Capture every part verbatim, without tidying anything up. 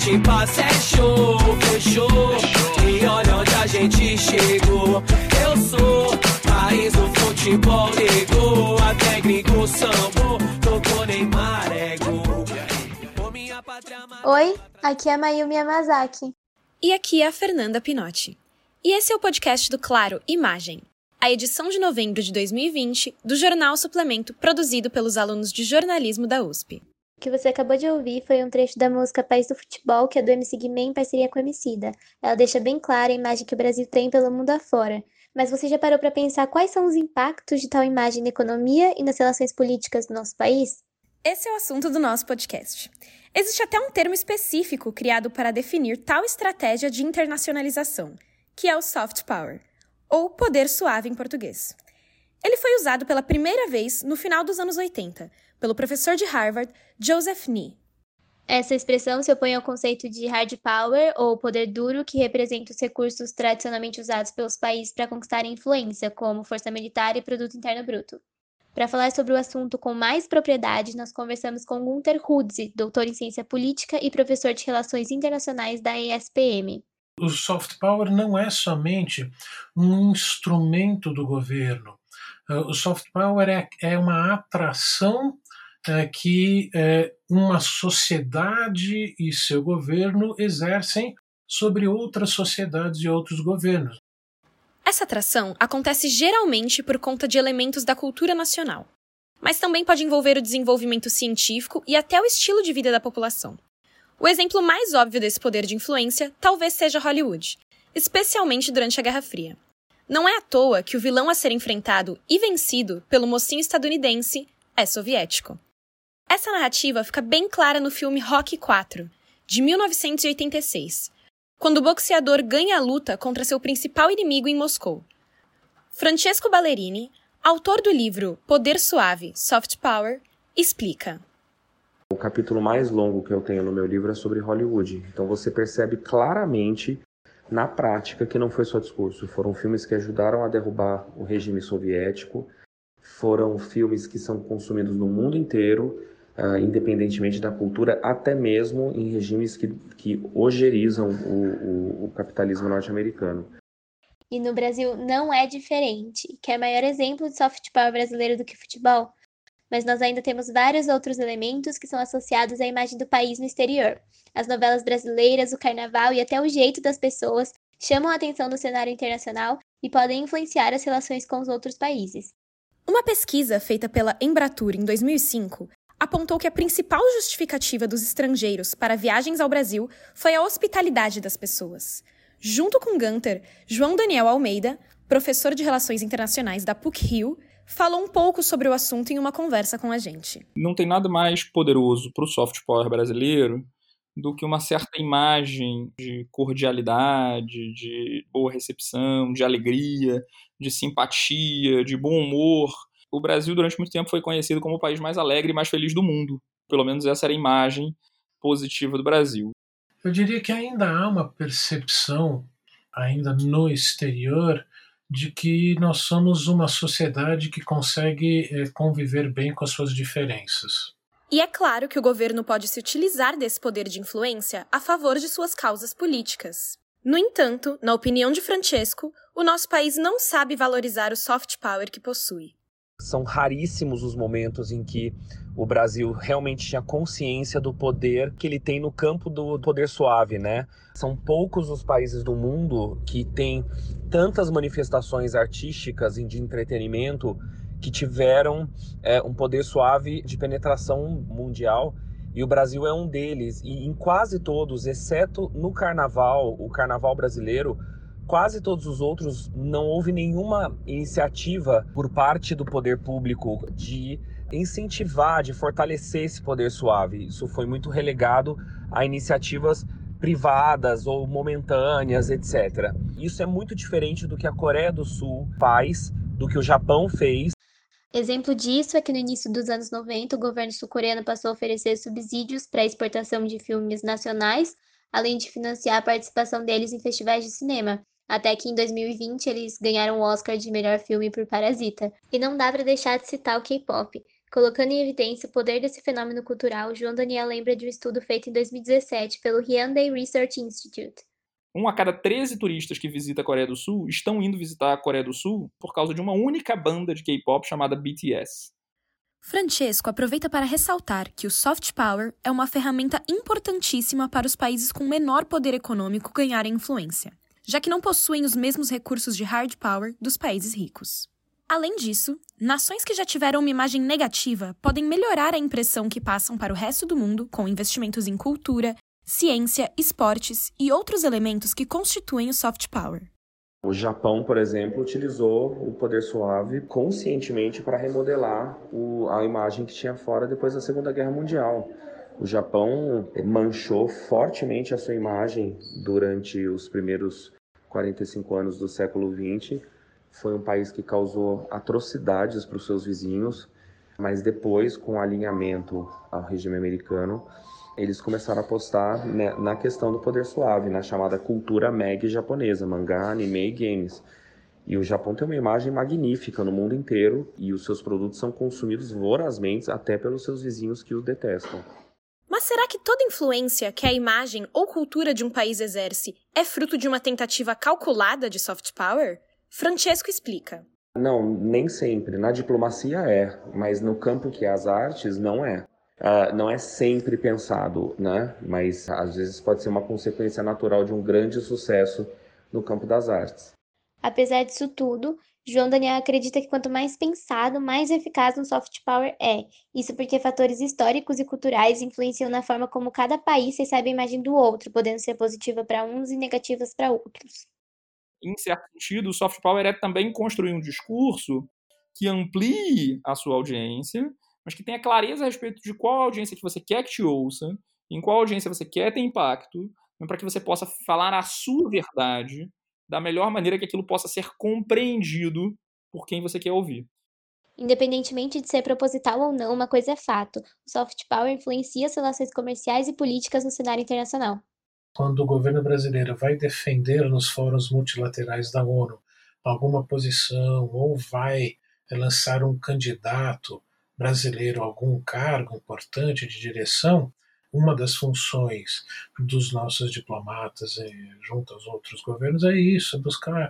te passa é show, fechou. E olha onde a gente chegou. Eu sou país do futebol, negou. Até gringo sambou, tocou Neymar, é gol. Oi, aqui é a Mayumi Yamazaki. E aqui é a Fernanda Pinotti. E esse é o podcast do Claro Imagem, a edição de novembro de dois mil e vinte do Jornal Suplemento produzido pelos alunos de jornalismo da U S P. O que você acabou de ouvir foi um trecho da música País do Futebol, que é do M C Guimê em parceria com a Emicida. Ela deixa bem clara a imagem que o Brasil tem pelo mundo afora. Mas você já parou para pensar quais são os impactos de tal imagem na economia e nas relações políticas do nosso país? Esse é o assunto do nosso podcast. Existe até um termo específico criado para definir tal estratégia de internacionalização, que é o soft power, ou poder suave em português. Ele foi usado pela primeira vez no final dos anos oitenta, pelo professor de Harvard, Joseph Nye. Essa expressão se opõe ao conceito de hard power, ou poder duro, que representa os recursos tradicionalmente usados pelos países para conquistar influência, como força militar e produto interno bruto. Para falar sobre o assunto com mais propriedade, nós conversamos com Günter Hudze, doutor em ciência política e professor de relações internacionais da E S P M. O soft power não é somente um instrumento do governo. O soft power é, é uma atração é, que é, uma sociedade e seu governo exercem sobre outras sociedades e outros governos. Essa atração acontece geralmente por conta de elementos da cultura nacional, mas também pode envolver o desenvolvimento científico e até o estilo de vida da população. O exemplo mais óbvio desse poder de influência talvez seja Hollywood, especialmente durante a Guerra Fria. Não é à toa que o vilão a ser enfrentado e vencido pelo mocinho estadunidense é soviético. Essa narrativa fica bem clara no filme Rocky quatro, de mil novecentos e oitenta e seis, quando o boxeador ganha a luta contra seu principal inimigo em Moscou. Francesco Ballerini, autor do livro Poder Suave, Soft Power, explica. O capítulo mais longo que eu tenho no meu livro é sobre Hollywood. Então você percebe claramente, na prática, que não foi só discurso. Foram filmes que ajudaram a derrubar o regime soviético, foram filmes que são consumidos no mundo inteiro, uh, independentemente da cultura, até mesmo em regimes que, que ogerizam o, o, o capitalismo norte-americano. E no Brasil não é diferente. Quer maior exemplo de soft power brasileiro do que futebol? Mas nós ainda temos vários outros elementos que são associados à imagem do país no exterior. As novelas brasileiras, o carnaval e até o jeito das pessoas chamam a atenção do cenário internacional e podem influenciar as relações com os outros países. Uma pesquisa feita pela Embratur em dois mil e cinco apontou que a principal justificativa dos estrangeiros para viagens ao Brasil foi a hospitalidade das pessoas. Junto com Günter, João Daniel Almeida, professor de Relações Internacionais da P U C-Rio, falou um pouco sobre o assunto em uma conversa com a gente. Não tem nada mais poderoso para o soft power brasileiro do que uma certa imagem de cordialidade, de boa recepção, de alegria, de simpatia, de bom humor. O Brasil, durante muito tempo, foi conhecido como o país mais alegre e mais feliz do mundo. Pelo menos essa era a imagem positiva do Brasil. Eu diria que ainda há uma percepção, ainda no exterior, de que nós somos uma sociedade que consegue é, conviver bem com as suas diferenças. E é claro que o governo pode se utilizar desse poder de influência a favor de suas causas políticas. No entanto, na opinião de Francesco, o nosso país não sabe valorizar o soft power que possui. São raríssimos os momentos em que o Brasil realmente tinha consciência do poder que ele tem no campo do poder suave, né? São poucos os países do mundo que têm tantas manifestações artísticas e de entretenimento que tiveram é, um poder suave de penetração mundial, e o Brasil é um deles. E em quase todos, exceto no carnaval, o carnaval brasileiro, quase todos os outros, não houve nenhuma iniciativa por parte do poder público de incentivar, de fortalecer esse poder suave. Isso foi muito relegado a iniciativas privadas ou momentâneas, etcétera. Isso é muito diferente do que a Coreia do Sul faz, do que o Japão fez. Exemplo disso é que no início dos anos noventa, o governo sul-coreano passou a oferecer subsídios para a exportação de filmes nacionais, além de financiar a participação deles em festivais de cinema. Até que em dois mil e vinte eles ganharam o Oscar de melhor filme por Parasita. E não dá para deixar de citar o K-pop. Colocando em evidência o poder desse fenômeno cultural, João Daniel lembra de um estudo feito em dois mil e dezessete pelo Hyundai Research Institute. Um a cada treze turistas que visita a Coreia do Sul estão indo visitar a Coreia do Sul por causa de uma única banda de K-pop chamada B T S. Francesco aproveita para ressaltar que o soft power é uma ferramenta importantíssima para os países com menor poder econômico ganharem influência, já que não possuem os mesmos recursos de hard power dos países ricos. Além disso, nações que já tiveram uma imagem negativa podem melhorar a impressão que passam para o resto do mundo com investimentos em cultura, ciência, esportes e outros elementos que constituem o soft power. O Japão, por exemplo, utilizou o poder suave conscientemente para remodelar o, a imagem que tinha fora depois da Segunda Guerra Mundial. O Japão manchou fortemente a sua imagem durante os primeiros quarenta e cinco anos do século vinte. Foi um país que causou atrocidades para os seus vizinhos, mas depois, com o alinhamento ao regime americano, eles começaram a apostar na questão do poder suave, na chamada cultura Meg japonesa, mangá, anime e games. E o Japão tem uma imagem magnífica no mundo inteiro e os seus produtos são consumidos vorazmente até pelos seus vizinhos que os detestam. Mas será que toda influência que a imagem ou cultura de um país exerce é fruto de uma tentativa calculada de soft power? Francesco explica. Não, nem sempre. Na diplomacia é, mas no campo que é as artes não é. Uh, não é sempre pensado, né? Mas às vezes pode ser uma consequência natural de um grande sucesso no campo das artes. Apesar disso tudo, João Daniel acredita que quanto mais pensado, mais eficaz um soft power é. Isso porque fatores históricos e culturais influenciam na forma como cada país recebe a imagem do outro, podendo ser positiva para uns e negativas para outros. Em certo sentido, o soft power é também construir um discurso que amplie a sua audiência, mas que tenha clareza a respeito de qual audiência que você quer que te ouça, em qual audiência você quer ter impacto, para que você possa falar a sua verdade da melhor maneira que aquilo possa ser compreendido por quem você quer ouvir. Independentemente de ser proposital ou não, uma coisa é fato: o soft power influencia as relações comerciais e políticas no cenário internacional. Quando o governo brasileiro vai defender nos fóruns multilaterais da ONU alguma posição ou vai lançar um candidato brasileiro a algum cargo importante de direção, uma das funções dos nossos diplomatas junto aos outros governos é isso, é buscar,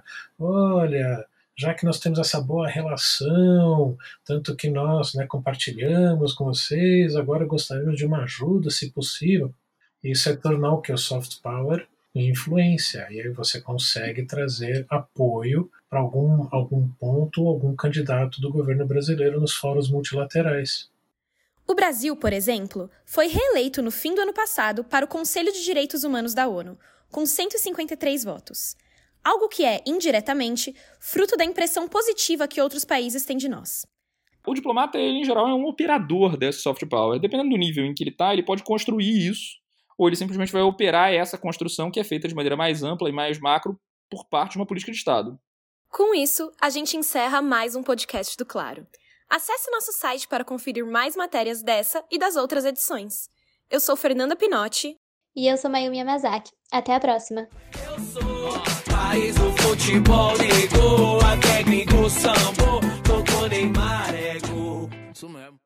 olha, já que nós temos essa boa relação, tanto que nós, né, compartilhamos com vocês, agora gostaríamos de uma ajuda, se possível. Isso é tornar o que o soft power influência, e aí você consegue trazer apoio para algum, algum ponto, algum candidato do governo brasileiro nos fóruns multilaterais. O Brasil, por exemplo, foi reeleito no fim do ano passado para o Conselho de Direitos Humanos da ONU, com cento e cinquenta e três votos. Algo que é, indiretamente, fruto da impressão positiva que outros países têm de nós. O diplomata, ele, em geral, é um operador desse soft power. Dependendo do nível em que ele está, ele pode construir isso, ou ele simplesmente vai operar essa construção que é feita de maneira mais ampla e mais macro por parte de uma política de Estado. Com isso, a gente encerra mais um podcast do Claro. Acesse nosso site para conferir mais matérias dessa e das outras edições. Eu sou Fernanda Pinotti. E eu sou Mayumi Yamazaki. Até a próxima. Eu sou país do futebol, negou, até gringo sambou, tocou Neymar, ego. Isso mesmo.